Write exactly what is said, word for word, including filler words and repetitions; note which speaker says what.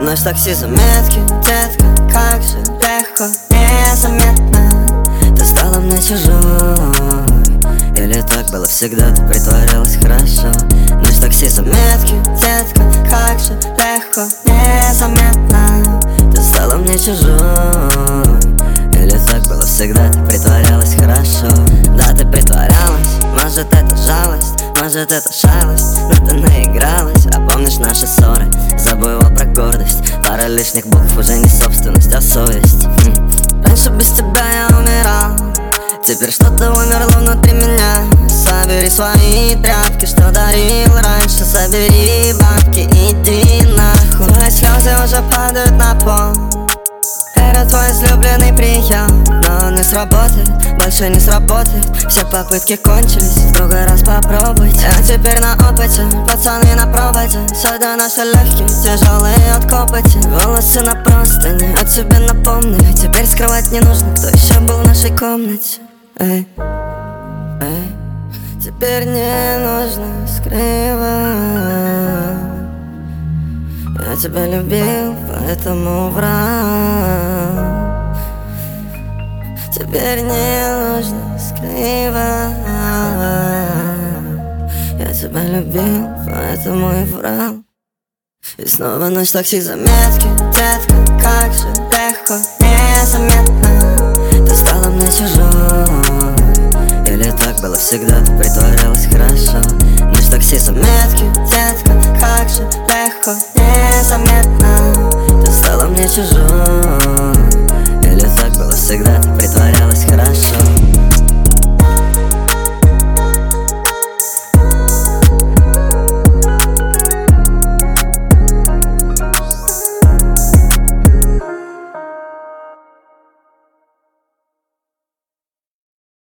Speaker 1: ночь такси заметки, детка, как же легко, незаметно ты стала мне чужой. Или так было всегда, ты притворялась хорошо. Ночь такси заметки, детка, как же легко, незаметно ты стала мне чужой. Или так было всегда, ты притворялась хорошо. Да, ты притворялась, может это жалость, может это шалость, но ты наигралась. А помнишь наши ссоры, забыла про гордость. Пара лишних букв уже не собственность, а совесть. хм. Раньше без тебя я умирал, теперь что-то умерло внутри меня. Собери свои тряпки, что дарил раньше, собери бабки, иди нахуй. Твои слезы уже падают на пол, это твой излюбленный прием, но он не сработает, больше не сработает. Все попытки кончились, в другой раз попробуйте. А теперь на опыте, пацаны на проводе. Сегодня наши легкие, тяжелые от копоти. Волосы на простыне, о тебе напомнили. Теперь скрывать не нужно, кто еще был в нашей комнате. Эй, эй, теперь не нужно скрывать. Я тебя любил, поэтому врал. Теперь не нужно скрывать. Я тебя любил, поэтому и врал. И снова ночь такси заметки, детка, как же легко, незаметно ты стала мне чужой. Или так было всегда, ты притворялась хорошо. Ночь такси заметки, детка, как же легко, незаметно ты стала мне чужой. Или так было всегда, ты притворялась хорошо.